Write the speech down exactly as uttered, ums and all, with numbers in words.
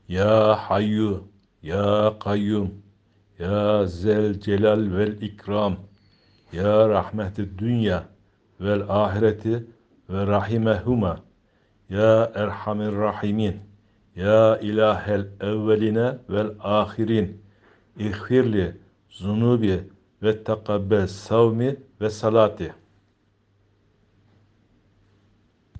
Ya Hayyu, Ya Kayyum, Ya Zel Celal vel İkram, Ya Rahmetü Dünya vel Ahireti ve Rahimehuma, Ya Erhamir Rahimin, Ya İlahel Evveline vel Ahirin, İğfirli zunubi ve tekabbel savmi ve salati.